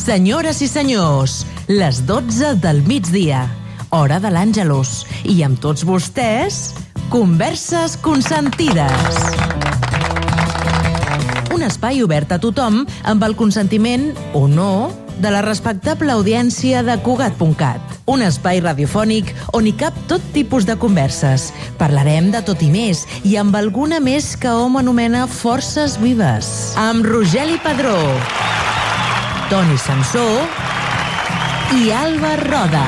Senyores i senyors, les 12 del migdia, hora de l'Àngelus. I amb tots vostès, Converses Consentides. Un espai obert a tothom amb el consentiment, o no, de la respectable audiència de Cugat.cat. Un espai radiofònic on hi cap tot tipus de converses. Parlarem de tot i més, i amb alguna més que hom anomena forces vives. Amb Rogeli Padró, Toni Sansó i Alba Roda.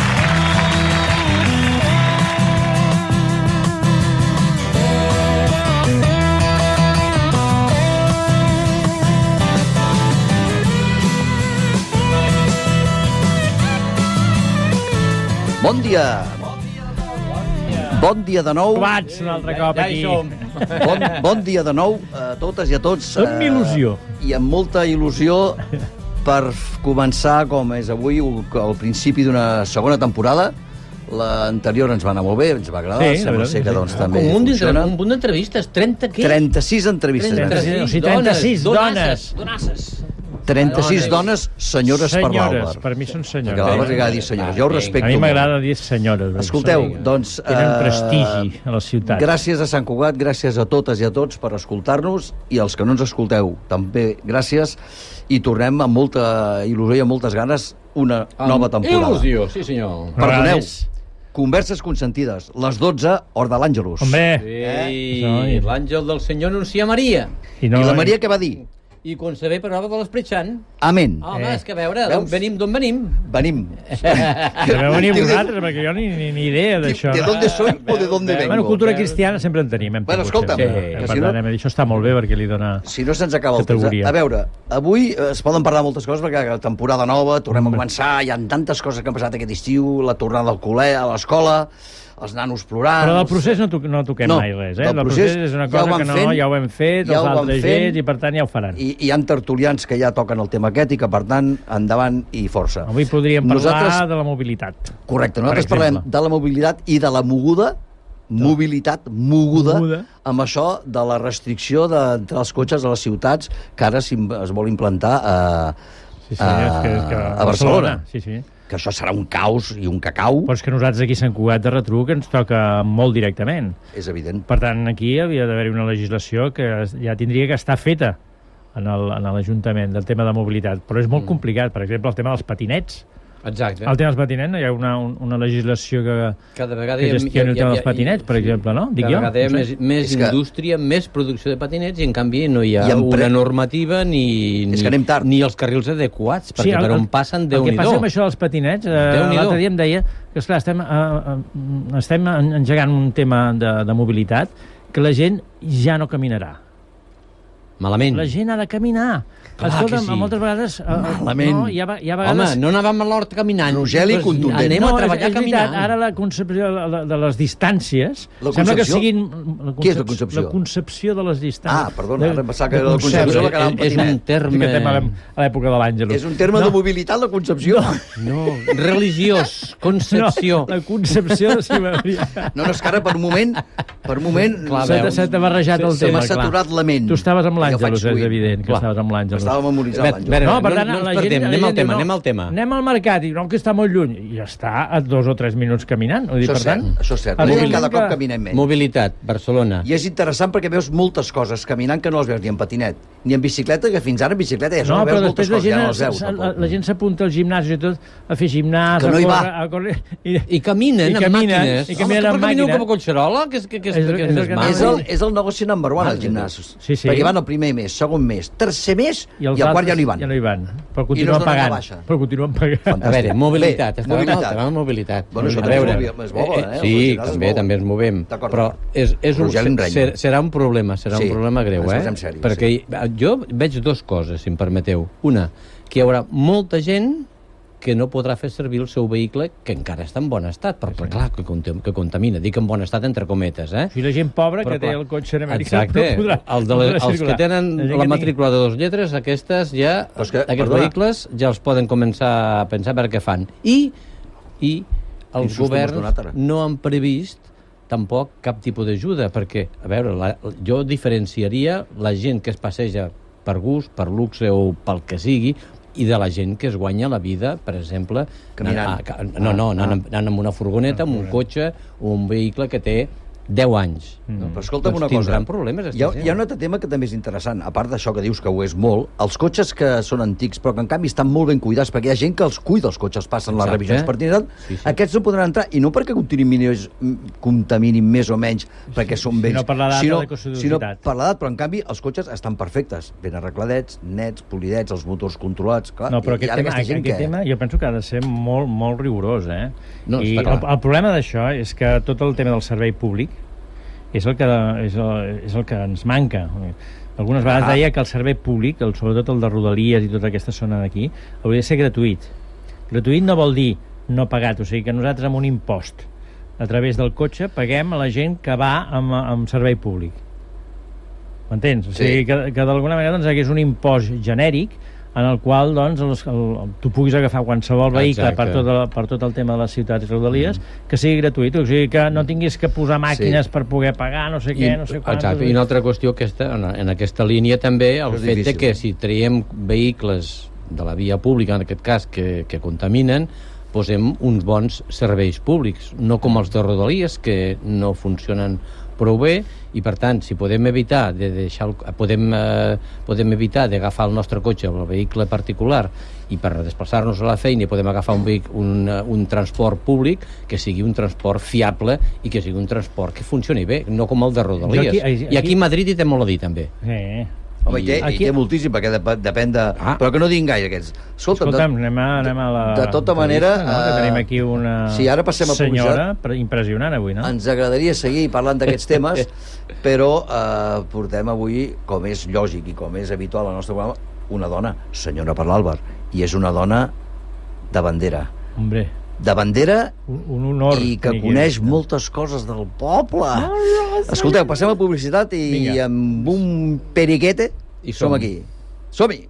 Bon dia! Bon dia de nou. Vaig un altre cop aquí. Bon dia de nou a totes i a tots. Amb il·lusió. I amb molta il·lusió per començar, com és avui, al principi d'una segona temporada. L'anterior ens va anar molt bé, ens va agradar. Sí, sembla ser que doncs, també un funciona. munt d'entrevistes, 30 què? 36 entrevistes. 36 dones. Donasses. 36 dones, senyores per l'Àlvar. Per mi són senyores. Perquè l'Àlvar li agrada dir senyores. Jo ho respecto. A mi m'agrada dir senyores. Escolteu, doncs... Tenen prestigi a la ciutat. Gràcies a Sant Cugat, gràcies a totes i a tots per escoltar-nos, i als que no ens escolteu, també gràcies, i tornem amb molta il·lusió i amb moltes ganes una nova temporada. Il·lusió, sí senyor. Perdoneu, Converses Consentides, les 12, hora de l'Àngelus. Hombre! Ei, l'àngel del senyor anuncia Maria. I la Maria què va dir? I concebé per obra de l'Esperit Sant. Amén. Home, és que a veure, Veus? d'on venim? Venim. Deveu venir vosaltres, perquè jo ni idea d'això. ¿De dónde soy o de dónde vengo? Bueno, cultura cristiana sempre en tenim. Bueno, escolta'm, Per tant, això està molt bé perquè li dona... Si no se'ns acaba el temps. A veure, avui es poden parlar moltes coses perquè temporada nova, tornem a començar, hi ha tantes coses que han passat aquest estiu, la tornada al col·le, a l'escola, els nanos plorant... Però del procés no toquem mai res, eh? Del procés és una cosa que ja ho hem fet, els altres gent, i per tant ja ho faran. I hi ha tertulians que ja toquen el tema aquest i que, per tant, endavant i força. Avui podríem parlar de la mobilitat. Correcte, nosaltres parlem de la mobilitat i de la mobilitat moguda, amb això de la restricció d'entrar els cotxes a les ciutats, que ara es vol implantar a Barcelona. Sí, sí. Que això serà un caos i un cacau. Però és que nosaltres aquí a Sant Cugat de Retruc ens toca molt directament. És evident. Per tant, aquí havia d'haver-hi una legislació que ja tindria que estar feta en l'Ajuntament del tema de mobilitat. Però és molt complicat. Per exemple, el tema dels patinets. Exacte. El tema dels patinets, hi ha una legislació que gestioni el tema dels patinets, per exemple, no? Cada vegada hi ha més indústria, més producció de patinets, i en canvi no hi ha una normativa ni els carrils adequats, perquè per on passen, Déu-n'hi-do. El que passa amb això dels patinets, l'altre dia em deia que, esclar, estem engegant un tema de mobilitat que la gent ja no caminarà. Malament. La gent ha de caminar. Escolta'm, moltes vegades... Malament. Home, no anàvem a l'hort caminant. Rogeli contundent. Anem a treballar caminant. Ara la concepció de les distàncies... Sembla que siguin... Què és la concepció? La concepció de les distàncies. Ah, perdona, ara em pensava que la concepció va quedar en patinet. És un terme... A l'època de l'Àngelus. És un terme de mobilitat, la concepció. No, religiós, concepció. No, la concepció... No, és que ara per un moment... Se t'ha barrejat el tema, clar. Se m'ha saturat la ment. Tu estaves amb l'Àngelus, és evident que estaves amb l'Àngelus. Estava memoritzant l'Àngelus. No, per tant, no ens perdem, anem al tema. Anem al mercat, i no, que està molt lluny. I ja està a 2 o 3 minuts caminant. Això és cert. Cada cop caminem menys. Mobilitat, Barcelona. I és interessant perquè veus moltes coses caminant que no les veus ni en patinet, ni en bicicleta, que fins ara en bicicleta ja no veus moltes coses, ja no les veus. La gent s'apunta al gimnàs i tot, a fer gimnàs, a córrer... I caminen amb màquines. I caminen amb màquines. Com a Collserola, que és maco. És el negoci number one, el gimnàs. Sí. Perquè van el primer mes, segon mes, tercer mes, i al quart ja no hi van. Ja no hi van, però continuen pagant. A veure, mobilitat. Estàvem en mobilitat. Bueno, això també es mouen, eh? Sí, també ens movem. Però serà un problema greu, eh? Perquè jo veig 2 coses, si em permeteu. Una, que hi haurà molta gent que no podrà fer servir el seu vehicle, que encara està en bon estat, perquè clar, que contamina. Dic en bon estat entre cometes, eh? I la gent pobra que té el cotxe en Amèrica no podrà els que tenen la matrícula de 2 lletres, aquests vehicles ja els poden començar a pensar per què fan. I els governs no han previst tampoc cap tipus d'ajuda, perquè, a veure, jo diferenciaria la gent que es passeja per gust, per luxe o pel que sigui, i de la gent que es guanya la vida, per exemple, anant amb una furgoneta, amb un cotxe o un vehicle que té 10 anys. Però escolta'm una cosa. Tindran problemes. Hi ha un altre tema que també és interessant. A part d'això que dius que ho és molt, els cotxes que són antics però que en canvi estan molt ben cuidats, perquè hi ha gent que els cuida, els cotxes passen les revisions pertinents, aquests no podran entrar, i no perquè contaminin més o menys, perquè són vells, sinó per l'edat, però en canvi els cotxes estan perfectes, ben arregladets, nets, polidets, els motors controlats, clar. No, però aquest tema jo penso que ha de ser molt, molt rigorós, I el problema d'això és que tot el tema del servei públic és el que ens manca. Algunes vegades deia que el servei públic, sobretot el de Rodalies i tota aquesta zona d'aquí, hauria de ser gratuït. Gratuït no vol dir no pagat, o sigui que nosaltres amb un impost a través del cotxe paguem a la gent que va amb servei públic. M'entens? O sigui que d'alguna manera hi hagués un impost genèric en el qual tu puguis agafar qualsevol vehicle per tot el tema de les ciutats i rodalies, que sigui gratuït, o sigui que no tinguis que posar màquines per poder pagar no sé què, no sé quant. Exacte, i una altra qüestió en aquesta línia també, el fet que si traiem vehicles de la via pública, en aquest cas, que contaminen, posem uns bons serveis públics, no com els de rodalies, que no funcionen prou bé, i per tant, si podem evitar podem evitar d'agafar el nostre cotxe o el vehicle particular i per desplaçar-nos a la feina podem agafar un transport públic que sigui un transport fiable i que sigui un transport que funcioni bé, no com el de rodalies. I aquí a Madrid hi té molt a dir, també. Home, hi té moltíssim, perquè depèn de... Però que no diguin gaire, aquests. Escolta'm, anem a la... De tota manera... Que tenim aquí una senyora impressionant avui, no? Ens agradaria seguir parlant d'aquests temes, però portem avui, com és lògic i com és habitual al nostre programa, una dona, senyora per l'Àlvar, i és una dona de bandera. Hombre... de bandera, un honor, i que coneix moltes coses del poble. Escolteu, passem a publicitat i amb un periquete som aquí. Som-hi!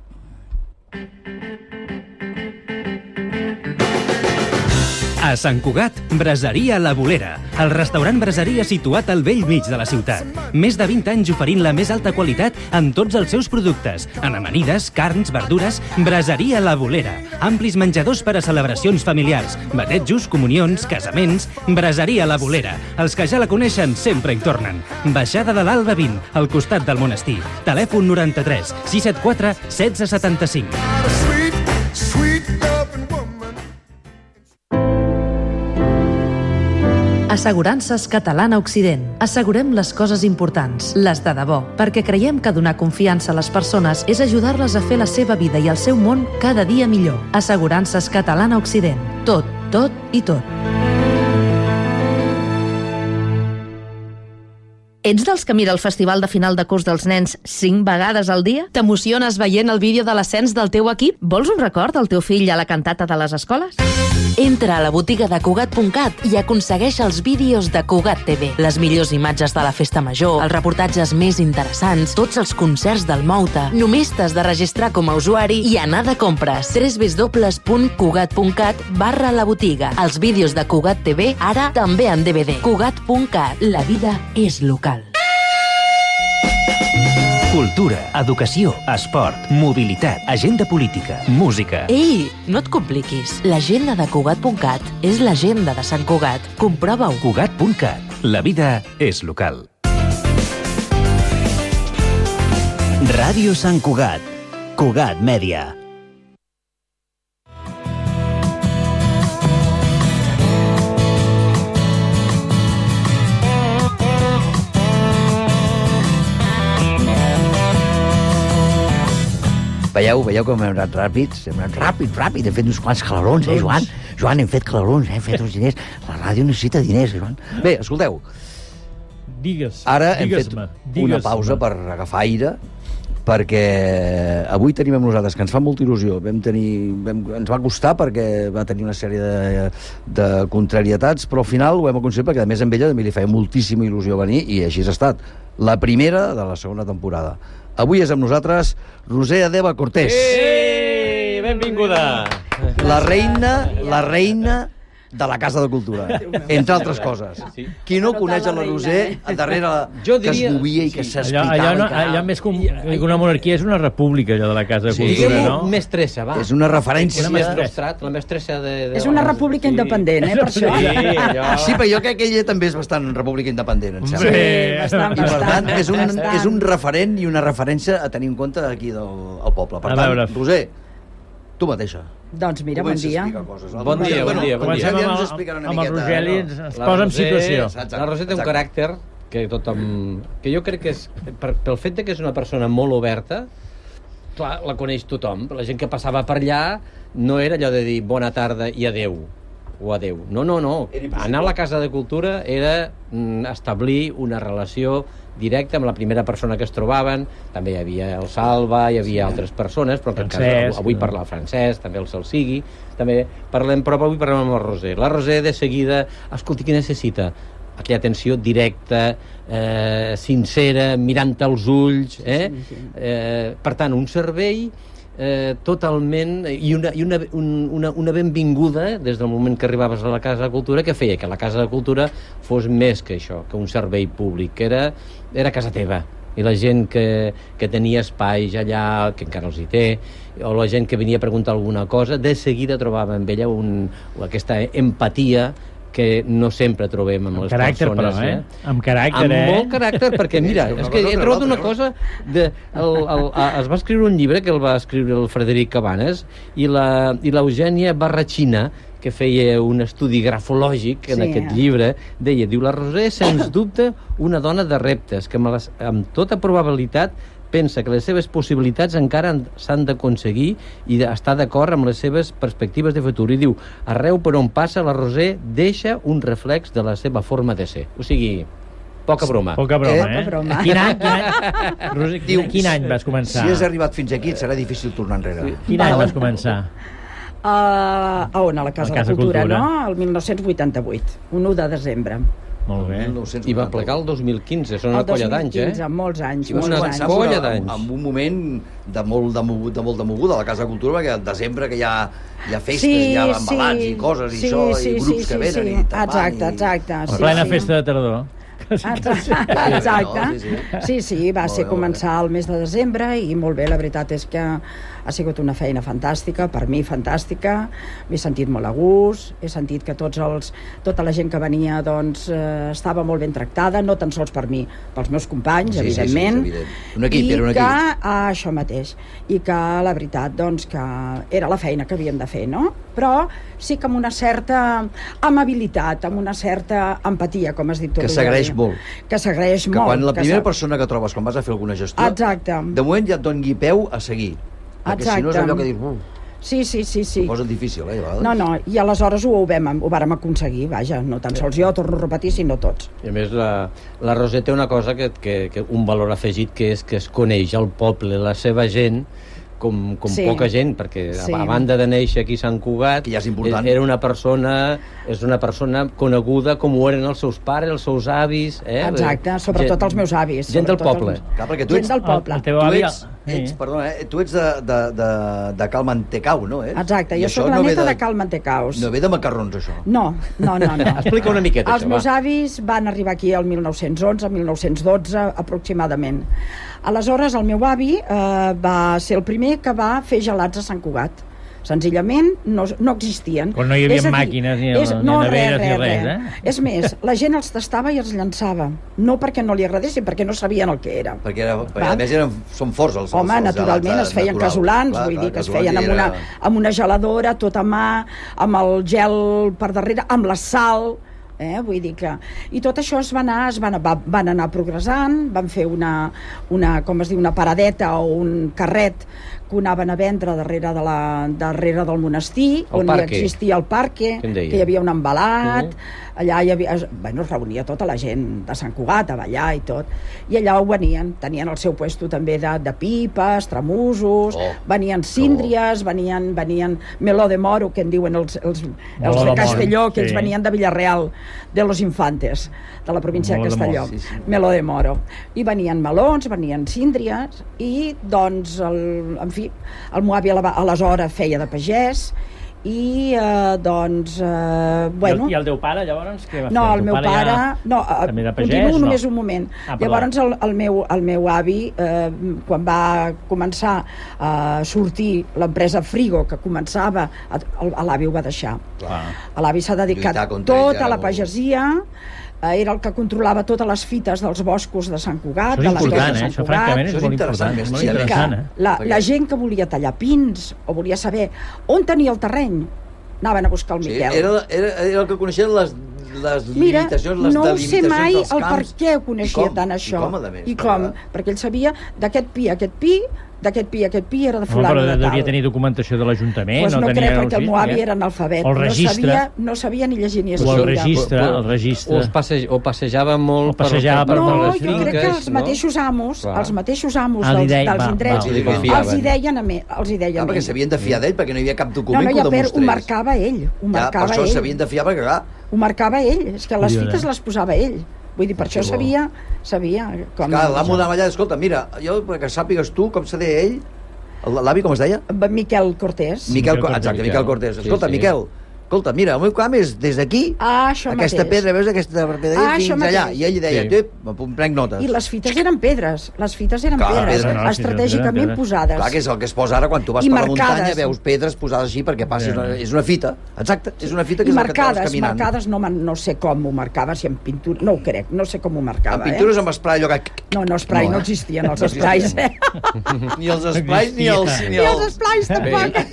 A Sant Cugat, Braseria La Bolera, el restaurant braseria situat al bell mig de la ciutat. Més de 20 anys oferint la més alta qualitat en tots els seus productes. En amanides, carns, verdures, Braseria La Bolera. Amplis menjadors per a celebracions familiars, batejos, comunions, casaments. Braseria La Bolera. Els que ja la coneixen sempre hi tornen. Baixada de l'Alba 20, al costat del monestir. Telèfon 93 674 1675. Assegurances Catalana Occident. Assegurem les coses importants, les de debò, perquè creiem que donar confiança a les persones és ajudar-les a fer la seva vida i el seu món cada dia millor. Assegurances Catalana Occident. Tot, tot i tot. Ets dels que mira el festival de final de curs dels nens 5 vegades al dia? T'emociones veient el vídeo de l'ascens del teu equip? Vols un record del teu fill a la cantata de les escoles? Entra a la botiga de Cugat.cat i aconsegueix els vídeos de Cugat TV. Les millors imatges de la festa major, els reportatges més interessants, tots els concerts del Mouta. Només t'has de registrar com a usuari i anar de compres. www.cugat.cat/la botiga. Els vídeos de Cugat TV, ara també en DVD. Cugat.cat. La vida és local. Cultura, educació, esport, mobilitat, agenda política, música... Ei, no et compliquis. L'agenda de Cugat.cat és l'agenda de Sant Cugat. Comprova-ho. Cugat.cat. La vida és local. Ràdio Sant Cugat. Cugat Mèdia. Veieu com hem anat ràpids? Hem anat ràpid. Hem fet uns quants calarons, Joan? Joan, hem fet calarons, hem fet uns diners. La ràdio necessita diners, Joan. Bé, escolteu. Ara hem fet una pausa per agafar aire, perquè avui tenim amb nosaltres, que ens fa molta il·lusió. Ens va costar perquè va tenir una sèrie de contrarietats, però al final ho hem aconseguit perquè, a més, amb ella també li feia moltíssima il·lusió venir, i així ha estat. La primera de la segona temporada. Avui és amb nosaltres Roser Adeba Cortés. Benvinguda! La reina de la Casa de Cultura, entre altres coses. Qui no coneix la Roser, darrere que es movia i que s'explicava... Allò més que una monarquia és una república, allò de la Casa de Cultura, no? Mestressa, va. És una referència. La mestressa de... És una república independent, per això. Sí, però jo crec que ella també és bastant república independent, em sembla. Sí, bastant. I per tant, és un referent i una referència a tenir en compte aquí del poble. Per tant, Roser, tu mateixa. Doncs mira, bon dia. Bon dia. Comencem amb el Rogeli, ens posa en situació. La Roser té un caràcter que jo crec que és, pel fet que és una persona molt oberta, clar, la coneix tothom. La gent que passava per allà no era allò de dir bona tarda i adeu. O adeu. No. Anar a la Casa de Cultura era establir una relació directa amb la primera persona que es trobaven. També hi havia el Salva, hi havia altres persones, però avui parla el francès, també el Salsigui, també parlem, però avui parlem amb la Roser. La Roser de seguida, escolti, què necessita? Aquella atenció directa, sincera, mirant als ulls, per tant, un servei totalment i una benvinguda des del moment que arribaves a la Casa de Cultura, que feia que la Casa de Cultura fos més que això, que un servei públic, que era casa teva, i la gent que tenia espais allà, que encara els hi té, o la gent que venia a preguntar alguna cosa, de seguida trobava amb ella aquesta empatia que no sempre trobem amb les persones. Amb caràcter, Amb molt caràcter, perquè mira, és que he trobat una cosa... Es va escriure un llibre que el va escriure el Frederic Cabanes i l'Eugènia Barrachina, que feia un estudi grafològic en aquest llibre, diu, la Roser, sens dubte, una dona de reptes, que amb tota probabilitat pensa que les seves possibilitats encara s'han d'aconseguir i estar d'acord amb les seves perspectives de futur. I diu, arreu per on passa, la Roser deixa un reflex de la seva forma de ser. O sigui, poca broma. Poca broma. Quin any vas començar? Si has arribat fins aquí, et serà difícil tornar enrere. Quin any vas començar? A on? A la Casa de Cultura, no? El 1988, un 1 de desembre. Molt bé. I va plegar el 2015, són una colla d'anys, El 2015, molts anys. Una colla d'anys. En un moment de molt de moguda a la Casa de Cultura, perquè al desembre que hi ha festes, hi ha embalats i coses i això, i grups que venen i tapant. Exacte. En plena festa de tardor. Exacte. Sí, va ser començar el mes de desembre i molt bé, la veritat és que ha sigut una feina fantàstica, per mi fantàstica, m'he sentit molt a gust, he sentit que tota la gent que venia doncs estava molt ben tractada, no tan sols per mi, pels meus companys, evidentment. Un equip, era un equip. I que, això mateix, i que la veritat doncs que era la feina que havíem de fer, no? Però sí que amb una certa amabilitat, amb una certa empatia, com has dit tu. Que s'agraeix molt. Que s'agraeix molt. Que quan la primera persona que trobes, quan vas a fer alguna gestió, de moment ja et doni peu a seguir. Perquè si no és allò que dius... Sí. Ho posa difícil, a vegades. No, i aleshores ho vàrem aconseguir, vaja, no tan sols jo, torno a repetir, sinó tots. I a més, la Roser té una cosa, que un valor afegit, que és que es coneix el poble, la seva gent, com poca gent, perquè a banda de néixer aquí a Sant Cugat, que ja és important, és una persona coneguda com ho eren els seus pares, els seus avis... Exacte, sobretot els meus avis. Gent del poble. Gent del poble. El teu avi... Tu ets de Cal Mantecau, no? Exacte, jo soc la neta de Cal Mantecaus. No ve de macarrons, això? No. Explica una miqueta, això, va. Els meus avis van arribar aquí el 1911, 1912, aproximadament. Aleshores, el meu avi va ser el primer que va fer gelats a Sant Cugat. Senzillament no existien. Quan no hi havia màquines ni neveres ni res. És més, la gent els tastava i els llançava. No perquè no li agradessin, perquè no sabien el que era. Perquè a més són forts els Home, naturalment, es feien casolans, vull dir que es feien amb una geladora, tot a mà, amb el gel per darrere, amb la sal... vull dir que... I tot això van anar progressant, van fer una paradeta o un carret que ho anaven a vendre darrere del monestir, on hi existia el parque, que hi havia un embalat, allà hi havia... Bueno, es reunia tota la gent de Sant Cugat a ballar i tot, i allà ho venien, tenien el seu puesto també de pipes, tramusos, venien síndries, venien meló de moro, que en diuen els de Castelló, que ells venien de Villarreal, de los Infantes, de la província de Castelló, meló de moro. I venien melons, venien síndries, i doncs, en fi, el meu avi aleshores feia de pagès, i doncs bueno... I el teu pare llavors què va fer? No, el meu pare també era pagès? Continuo només un moment. Llavors el meu avi quan va començar a sortir l'empresa Frigo, que començava, l'avi ho va deixar. L'avi s'ha dedicat tota a la pagesia, era el que controlava totes les fites dels boscos de Sant Cugat, de les Torres de Sant Cugat. Francament és molt important. La gent que volia tallar pins o volia saber on tenia el terreny, anaven a buscar el Miquel. Era el que coneixien les limitacions, les delimitacions dels camps. No sé mai el per què coneixia tant això. I com? Perquè ell sabia d'aquest pi a aquest pi, d'aquest pi a aquest pi era de fulano de tal. Però devia tenir documentació de l'Ajuntament. Doncs no crec, perquè el meu avi era analfabet. No sabia ni llegir ni escriure. El registre. O passejava molt per les finques. No, jo crec que els mateixos amos dels indrets els hi deien a mi. Perquè s'havien de fiar d'ell, perquè no hi havia cap document que ho demostrés. Ho marcava ell. Per això s'havien de fiar, perquè clar... Ho marcava ell, és que les fites les posava ell. Vull dir, per això sabia com... Clar, l'amo anava allà, escolta, mira, jo, perquè sàpigues tu com se deia ell, l'avi com es deia? Miquel Cortés. Exacte, Miquel Cortés. Escolta, Miquel, escolta, mira, el meu camp és des d'aquí, aquesta pedra, veus, aquesta pedra fins allà. I ell deia, em prenc notes. I les fites eren pedres, estratègicament posades. Clar, que és el que es posa ara quan tu vas per la muntanya, veus pedres posades així perquè passis, és una fita, exacte, és una fita que és el que trobes caminant. I marcades, no sé com ho marcava, si amb pintura, no ho crec, no sé com ho marcava. Amb pintures amb esprai, allò que... No, esprai, no existien els esprais, Ni els esprais, ni els... Ni els esprais, tampoc.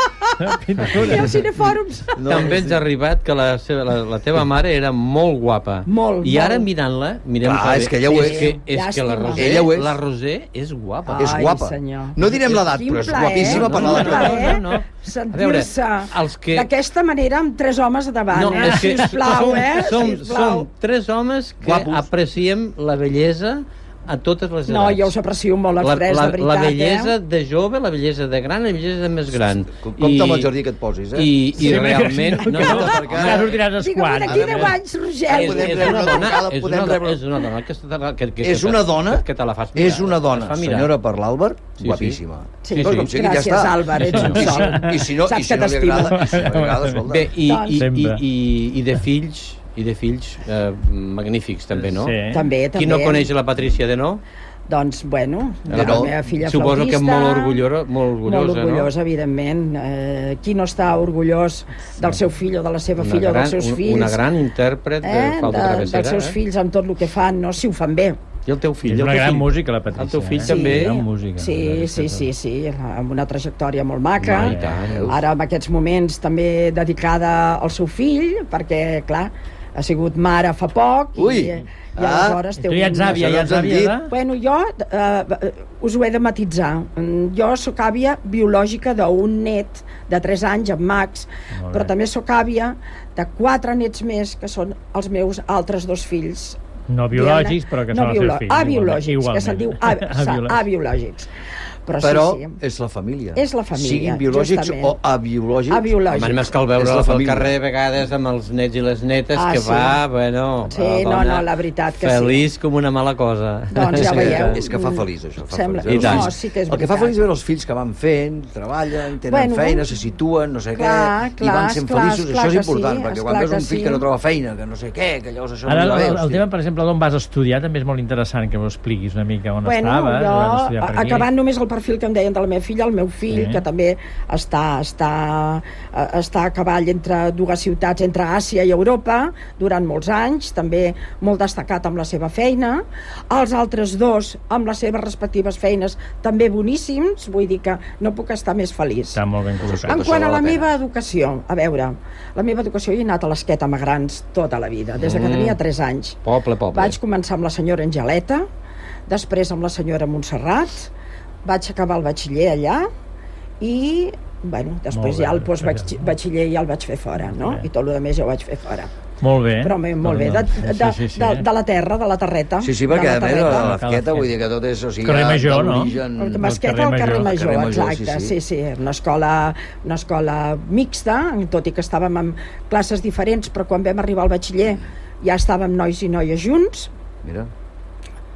Ni els cinefòrums. També ens ha arribat que la teva mare era molt guapa. Molt. I ara mirant-la, és que ella ho és. És que la Roser és guapa. És guapa. No direm l'edat, però és guapíssima per l'edat. Sentir-se d'aquesta manera amb 3 homes davant, sisplau, Som 3 homes que apreciem la bellesa a totes les edats. No, jo us aprecio molt els 3, de veritat. La bellesa de jove, la bellesa de gran i la bellesa de més gran. Compte amb el jardí que et posis, I realment... Ja sortiràs esquart. D'aquí 10 anys, Rogel. És una dona, és una dona, senyora per l'Àlvar, guapíssima. Gràcies, Àlvar, ets un sol. Saps que t'estimo. Bé, i de fills magnífics, també, no? Sí. També. Qui no coneix la Patricia Denó? Doncs, bueno, la meva filla suposo flautista... Suposo que molt orgullosa, evidentment. Qui no està orgullós del seu fill o de la seva filla o dels seus fills? Una gran intèrpret de flauta travessera. Dels seus fills amb tot el que fan, no? Si ho fan bé. I el teu fill? És una gran música, la Patricia. El teu fill també? Sí, amb una trajectòria molt maca. Ara, en aquests moments, també dedicada al seu fill, perquè, clar, ha sigut mare fa poc i aleshores tu ja ets àvia, Bueno, jo us ho he de matitzar. Jo sóc àvia biològica d'un net de 3 anys, en Max, però també sóc àvia de 4 nets més, que són els meus altres 2 fills. No biològics, però que són els seus fills. Abiològics, que se'n diu abiològics. Però és la família. És la família, siguin biològics o abiològics. Abiològics. Més cal veure pel carrer a vegades amb els nets i les netes que va, bueno... Sí, no, la veritat que sí. Feliç com una mala cosa. Doncs ja veieu. És que fa feliç, això. I tant. El que fa feliç veure els fills que van fent, treballen, tenen feina, se situen, no sé què, i van sent feliços. Això és important, perquè quan veus un fill que no troba feina, que no sé què, que llavors això no veus. El tema, per exemple, d'on vas estudiar, també és molt interessant que m'ho expliquis una mica on estaves. Bueno, jo, acabant només el perfil que em deien de la meva filla, el meu fill, que també està a cavall entre 2 ciutats, entre Àsia i Europa, durant molts anys, també molt destacat amb la seva feina. Els altres 2, amb les seves respectives feines, també boníssims, vull dir que no puc estar més feliç. Està molt ben col·locat. En quant a la meva educació, a veure, la meva educació hi he anat a l'Esqueta amb grans tota la vida, des que tenia 3 anys. Poble. Vaig començar amb la senyora Angeleta, després amb la senyora Montserrat, vaig acabar el batxiller allà i, bueno, després ja el postbatxiller ja el vaig fer fora, no? I tot el més ja ho vaig fer fora. Molt bé. Però molt bé, de la terra, de la terreta. Sí, perquè a més a l'Esqueta, vull dir que tot és... Carrer Major, no? L'esqueta al carrer Major, exacte. Sí, una escola mixta, tot i que estàvem en classes diferents, però quan vam arribar al batxiller ja estàvem nois i noies junts. Mira.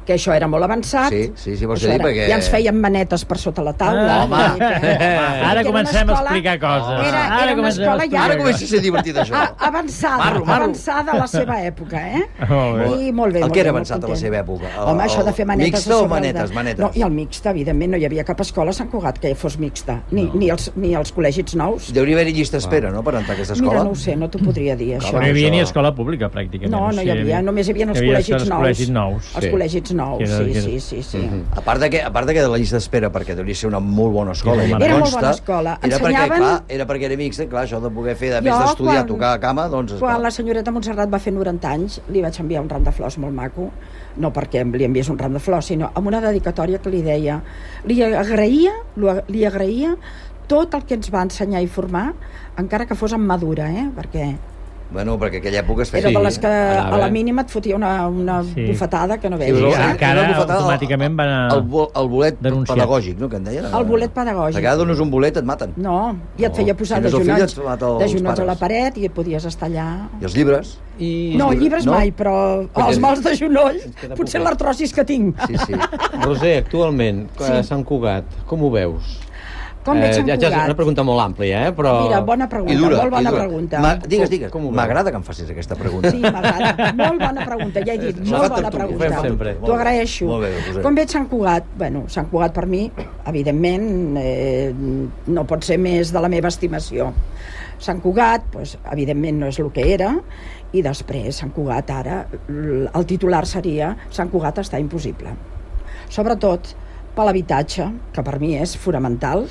que això era molt avançat. Sí, vols dir perquè... Ja ens feien manetes per sota la taula. Ara comencem a explicar coses. Era una escola ja... Ara comença a ser divertit, això. Avançada a la seva època, I molt bé. El que era avançat a la seva època? Home, això de fer manetes... Mixta o manetes? No, i el mixta, evidentment, no hi havia cap escola a Sant Cugat que fos mixta, ni els col·legis nous. Deuria haver-hi llista d'espera, no?, per entrar a aquesta escola. Mira, no ho sé, no t'ho podria dir, això. No hi havia ni escola pública, pràcticament. No hi havia, només hi havia els col·legis nous. Els col·legis nous, sí. A part de que de la llista d'espera, perquè deuria ser una molt bona escola. Era molt bona escola. Era perquè era mixta, clar, això de poder fer, a més d'estudiar, tocar a cama, doncs... Quan la senyoreta Montserrat va fer 90 anys, li vaig enviar un ram de flors molt maco, no perquè li enviés un ram de flors, sinó amb una dedicatòria que li deia... Li agraïa tot el que ens va ensenyar i formar, encara que fos en madura, perquè... Bueno, perquè aquella època es feia... Era de les que a la mínima et fotia una bufetada que no veies. Sí, encara automàticament van a... El bolet pedagògic, no?, que en deien. El bolet pedagògic. A cada dones un bolet et maten. No, i et feia posar de genots a la paret i et podies estar allà. I els llibres? No, llibres mai, però els mals de genoll, potser l'artrosis que tinc. Sí. Roser, actualment, a Sant Cugat, com ho veus? Com veig Sant Cugat? Ja és una pregunta molt àmplia, però... Mira, bona pregunta, molt bona pregunta. Digues, m'agrada que em facis aquesta pregunta. Sí, m'agrada, molt bona pregunta, ja he dit, molt bona pregunta. T'ho agraeixo. Com veig Sant Cugat? Bueno, Sant Cugat per mi, evidentment, no pot ser més de la meva estimació. Sant Cugat, evidentment, no és el que era, i després Sant Cugat ara, el titular seria Sant Cugat està impossible. Sobretot per l'habitatge, que per mi és fonamental,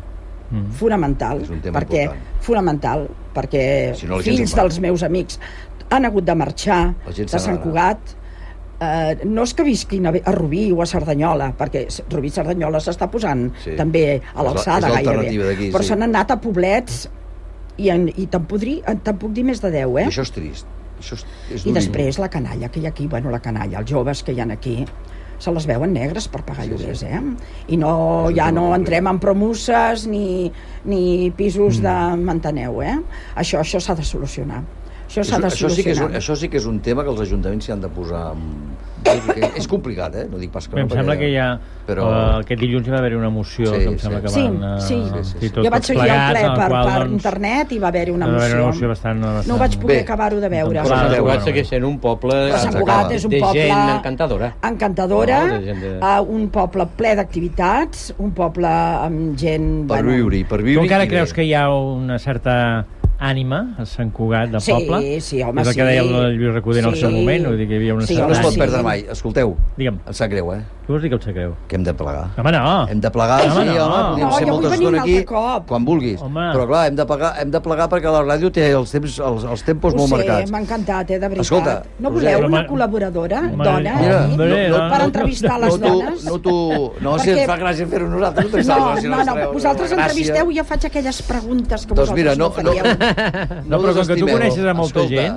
perquè fills dels meus amics han hagut de marxar de Sant Cugat, no és que visquin a Rubí o a Cerdanyola, perquè Rubí i Cerdanyola s'està posant també a l'alçada gairebé, però s'han anat a poblets i te'n puc dir més de 10, I això és trist. I després la canalla que hi ha aquí, la canalla, els joves que hi ha aquí, se les veuen negres per pagar lloguers, I ja no entrem en promusses ni pisos de manteneu, Això s'ha de solucionar. Això sí que és un tema que els ajuntaments s'hi han de posar... És complicat, no dic pas que no. Em sembla que ja aquest dilluns hi va haver una moció que em sembla que van... Sí. Jo vaig seguir el ple per internet i va haver una moció. No vaig poder acabar-ho de veure. Sant Cugat segueix sent un poble de gent encantadora. Encantadora, un poble ple d'activitats, un poble amb gent... Per viure. Tu encara creus que hi ha una certa ànima a Sant Cugat de poble? Sí, home, és el que deia el Lluís Recoder en el seu moment, vull dir que hi havia una no es pot perdre mai. Escolteu, digue'm. Em sap greu, Què vols dir que et sap greu? Que hem de plegar. Home, no. Hem de plegar, sí, home, podríem ser molta estona aquí, quan vulguis. Però clar, hem de plegar perquè la ràdio té els tempos molt marcats. Ho sé, m'ha encantat, de veritat. Escolta, no voleu una col·laboradora, dona, per entrevistar les dones? No, si ens fa gràcia fer-ho nosaltres. No, vosaltres entrevisteu i jo faig aquelles preguntes que vosaltres no faríeu. No, però com que tu coneixes a molta gent,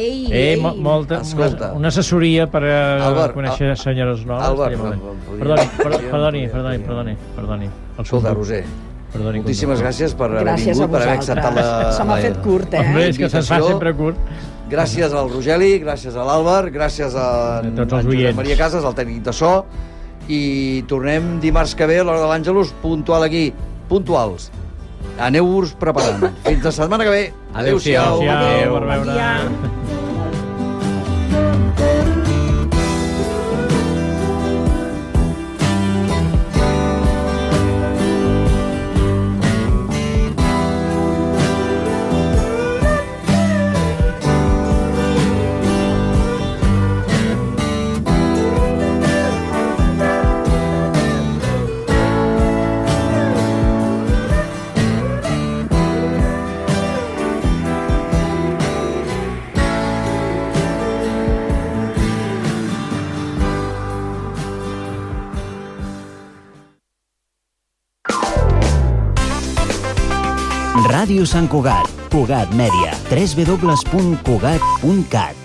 una assessoria per conèixer senyores noves. Perdoni. Escolta, Roser, moltíssimes gràcies per haver vingut, per haver acceptat la... Se m'ha fet curt, Home, és que se'ns fa sempre curt. Gràcies al Rogeli, gràcies a l'Àlvar, gràcies a Josep Maria Casas, el tècnic de so, i tornem dimarts que ve a l'hora de l'Àngelus, puntual aquí, puntuals. Aneu-vos preparant. Fins la setmana que ve. Adéu-siau. Adéu, per veure. Ràdio Sant Cugat, Cugat Mèdia, www.cugat.cat.